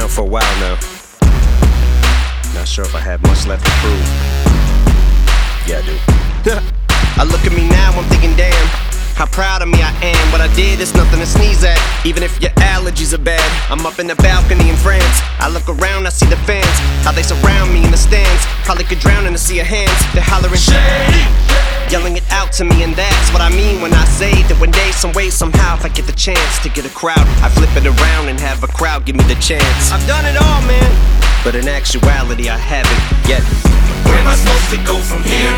around for a while now. Not sure if I have much left to prove. Yeah, I do. I look at me now, I'm thinking, damn, how proud of me I am. What I did is nothing to sneeze at, even if your allergies are bad. I'm up in the balcony in France. I look around, I see the fans, how they surround me in the stands. Probably could drown in a sea of hands. They're hollering shady, yelling it out to me, and that's what I mean when I say that one day, some way, somehow, if I get the chance to get a crowd, I flip it around and have a crowd give me the chance. I've done it all, man, but in actuality I haven't yet. Where am I supposed to go from here?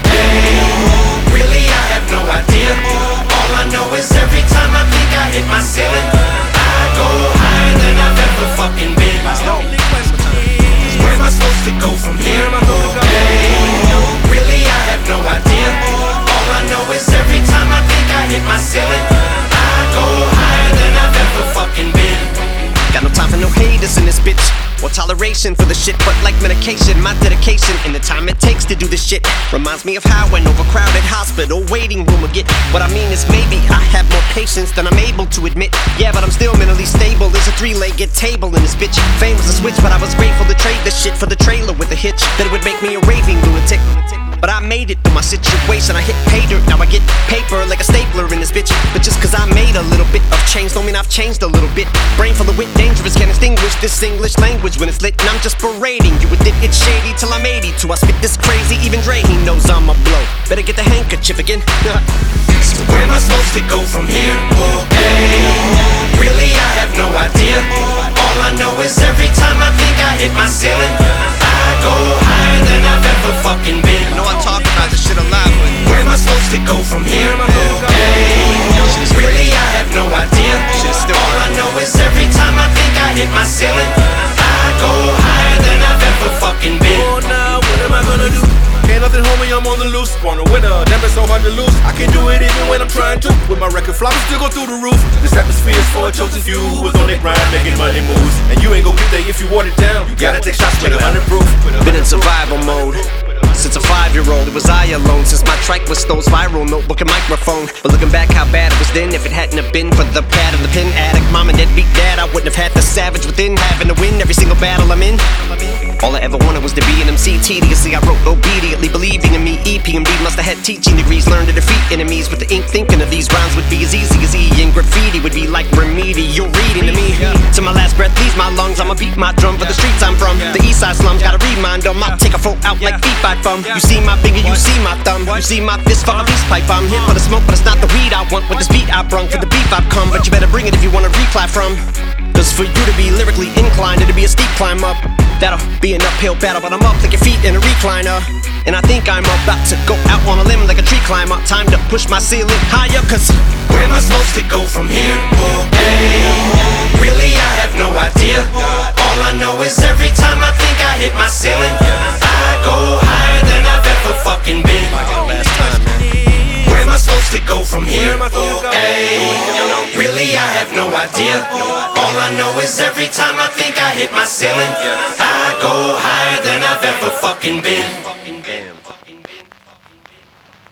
Really, I have no idea. All I know is every time I think I hit my ceiling, I go higher than I've ever fucking been. Where am I supposed to go from here? Really, I have no idea. All I know is every time I think I hit my ceiling, I go higher than I've ever fucking been. Got no time for no haters in this bitch, or toleration for the shit, but like medication, my dedication and the time it takes to do this shit reminds me of how an overcrowded hospital waiting room would get. What I mean is maybe I have more patience than I'm able to admit. Yeah, but I'm still mentally stable. There's a three-legged table in this bitch. Fame was a switch, but I was grateful to trade the shit for the trailer with a hitch that it would make me a raving lunatic. But I made it through my situation. I hit pay dirt, now I get paper like a stapler in this bitch. But just cause I made a little bit of change don't mean I've changed a little bit. Brain full of wit, dangerous, can't extinguish this English language when it's lit. And I'm just berating you with it, it's shady till I'm 82. I spit this crazy, even Dre, he knows I'm a blow. Better get the handkerchief again. So where am I supposed to go from here? Really, I have no idea. All I know is every time I think I hit my ceiling, I go higher than I've ever fucking been. I know I talk about this shit a lot, but where am I supposed to go from here? Really, I have no idea. All I know is every time I think I hit my ceiling, I go higher than I've ever fucking been. Oh, now what am I gonna do? Ain't nothing, homie, I'm on the loose. Born a winner, never so hard to lose. I can do it even when I'm trying to. With my record flopping, still go through the roof. This atmosphere is for a chosen few who was on their grind, making money moves. And you ain't gon' get there if you water it down. You gotta take shots, make 100 proof. been in survival mode since a 5-year-old. It was I alone since my trike was Stone's viral notebook and microphone. But looking back how bad it was then, if it hadn't have been for the pad and the pen addict, mom and dad beat dad, I wouldn't have had the savage within, having to win every single battle I'm in. All I ever wanted was to be an MC. Tediously I wrote obediently, believing in me. EPMD must have had teaching degrees, learned to defeat enemies with the ink, thinking of these rhymes would be as easy as E, and graffiti would be like remedial reading to me. To my last breath leaves my lungs, I'ma beat my drum for the streets I'm from. The east side slums, gotta remind them, I'll take a folk out like feet by thumb. You see my finger, you see my thumb, you see my fist for a peace pipe. I'm here for the smoke, but it's not the weed I want. With this beat I brung, for the beef I've come, but you better bring it if you wanna reply from. Cause for you to be lyrically inclined, it'll be a steep climb up. That'll be an uphill battle, but I'm up like your feet in a recliner. And I think I'm about to go out on a limb like a tree climber. Time to push my ceiling higher, cause where am I supposed to go from here? Really, I have no idea. All I know is every time I think I hit my ceiling, I go higher than I've ever fucking been. Where am I supposed to go from here? Really, I have no idea. All I know is every time I think I hit my ceiling, I go higher than I've ever fucking been.